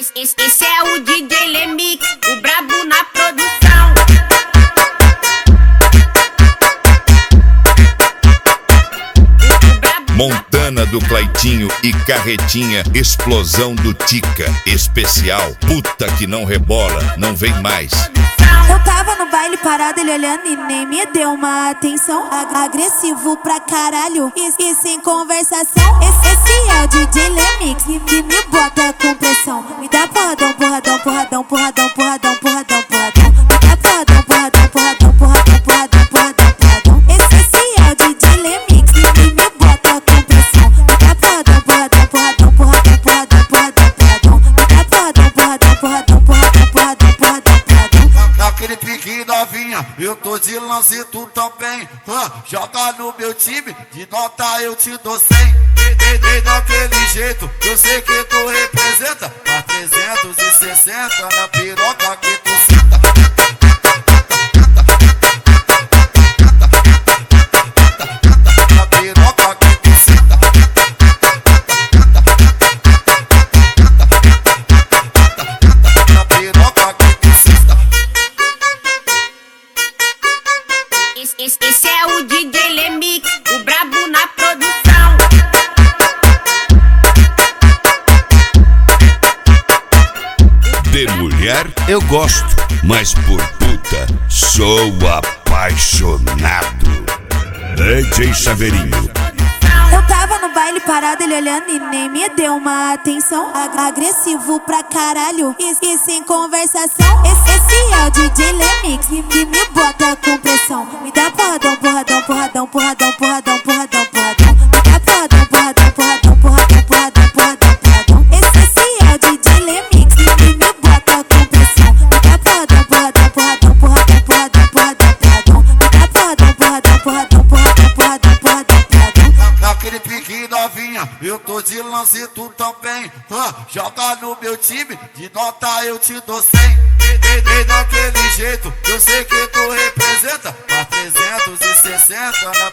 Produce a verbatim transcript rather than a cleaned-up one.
Esse, esse, esse é o D J Lemix, o brabo na produção. Montana do Claitinho e Carretinha, explosão do Tica, especial, puta que não rebola, não vem mais. Eu tava no baile parado, ele olhando e nem me deu uma atenção. Agressivo pra caralho e, e sem conversação. Esse, esse é o D J Lemix que, que me bota com pressão. Me dá porradão, porradão, porradão, porradão, porradão, porradão, porradão. Me dá porradão, porradão, porradão, porradão, porradão, porradão, porradão. Esse, esse é o D J Lemix que, que me bota com pressão. Me dá porradão, porradão, porradão, porradão, porradão, porradão, porradão. Me dá porradão, porradão, porradão, porradão, porradão, porradão, porradão. Naquele pique novinha, eu tô de lance, tu também. uh, Joga no meu time, de nota eu te dou cem. Vem, vem daquele jeito, eu sei que tu representa. Mas trezentos e sessenta na piroca que tu senta. Na piroca que tu senta. Na piroca que tu senta. Esse, esse, esse é o D J Lemix, o brabo na produção. De mulher eu gosto, mas por puta sou apaixonado. D J Chaveirinho. Eu tava no baile parado, ele olhando e nem me deu uma atenção. Agressivo pra caralho e, e sem conversação. Esse, esse é o D J Lemix que, que me bota com pressão. Me dá porradão, porradão, porradão, porradão, porradão, porradão, porradão. Me dá porradão, porradão, porradão, porradão, porradão, porradão, porradão. Esse, esse é o D J Lemix que, que me bota com pressão. Me dá porradão, porradão, porradão, porradão, porradão, porradão, porradão. Me dá porradão, porradão, porradão, porradão, porradão, porradão, porradão. Naquele pique novinha, eu tô de lance, tu também. uh, Joga no meu time, de nota eu te dou cem. Vem, vem daquele jeito, eu sei que tu representa. Mas trezentos e sessenta na